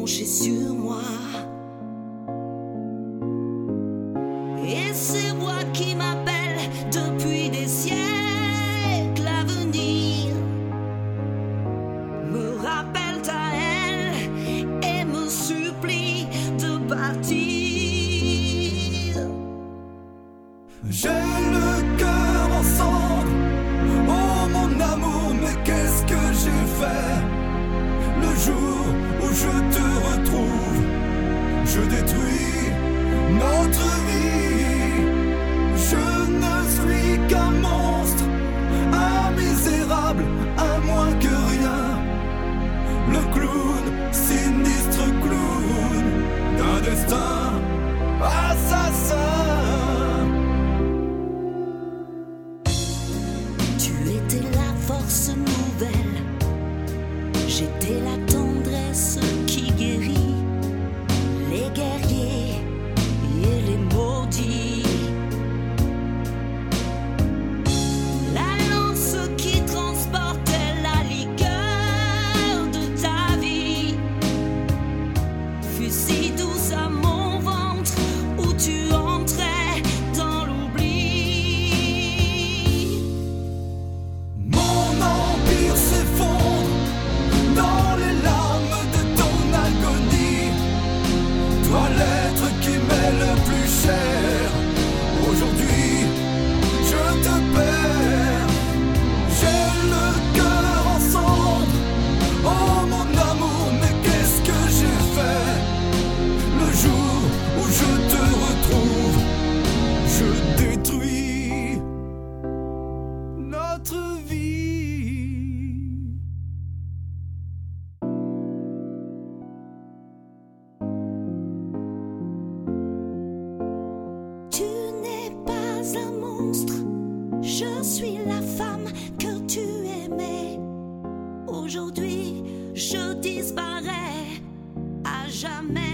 pencher sur moi. Et ces voix qui m'appellent depuis des siècles à venir me rappellent à elle et me supplient de partir. J'ai le cœur en cendres, oh mon amour, mais qu'est-ce que j'ai fait? Le jour où je te retrouve, je détruis notre vie. Je ne suis qu'un monstre, un misérable, un moins que rien. Le clown, sinistre clown, d'un destin assassin. Tu étais la force nouvelle, j'étais la tendresse qui guérit les guerriers et les maudits. La lance qui transportait la liqueur de ta vie fut si douce à mon ventre où tu entrais dans l'oubli. Mon empire s'effondre dans les larmes de ton agonie. Toi l'être qui m'est le plus cher, aujourd'hui je te perds. J'ai le cœur en cendres, oh mon amour, mais qu'est-ce que j'ai fait? Le jour où je te retrouve, je détruis notre vie. Tu n'es pas un monstre, je suis la femme que tu aimais. Aujourd'hui, je disparais à jamais.